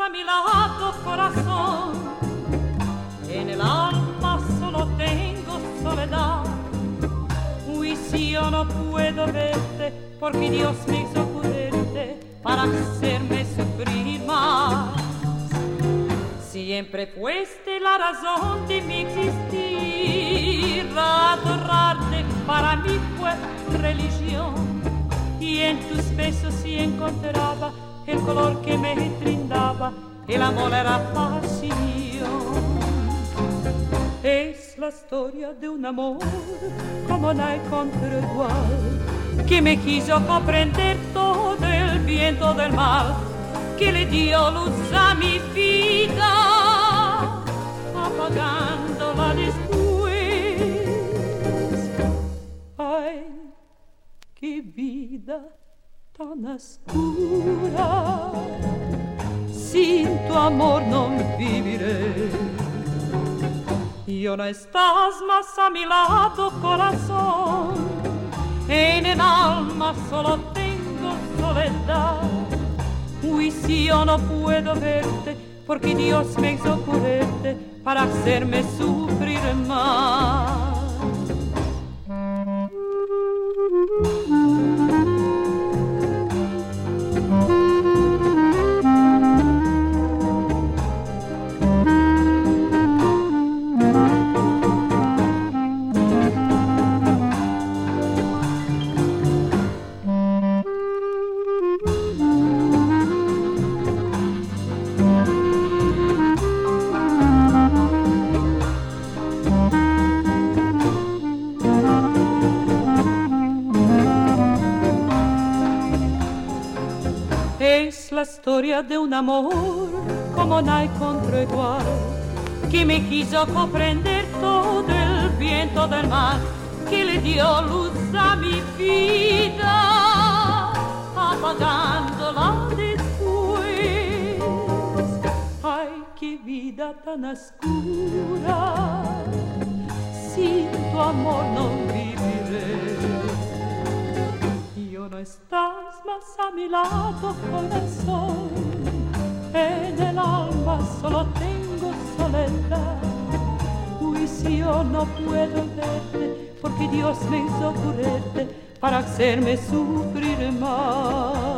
a mi lado, corazón. En el alma solo tengo soledad. Uy, si yo no puedo verte, porque Dios me hizo quererte para hacerme sufrir más. Siempre fuiste la razón de mi existir, adorarte para mí fue religión, y en tus besos sí encontraba el color que me brindaba, el amor era pasión. Es la historia de un amor como no hay contra igual, que me quiso comprender todo el bien, todo el mal, que le dio luz a mi vida, apagándola después. Ay, qué vida tan oscura, sin tu amor no viviré. Yo no estás más a mi lado, corazón, en el alma solo tengo soledad. Uy, si yo no puedo verte, porque Dios me hizo quererte para hacerme sufrir más. Es la historia de un amor como no hay contra igual, que me quiso comprender todo el bien, todo el mal, que le dio luz a mi vida, apagándola después. Ay, qué vida tan oscura, sin tu amor no viviré. No estás más a mi lado, corazón, en el alma solo tengo soledad. Uy, si yo no puedo verte, porque Dios me hizo quererte para hacerme sufrir más.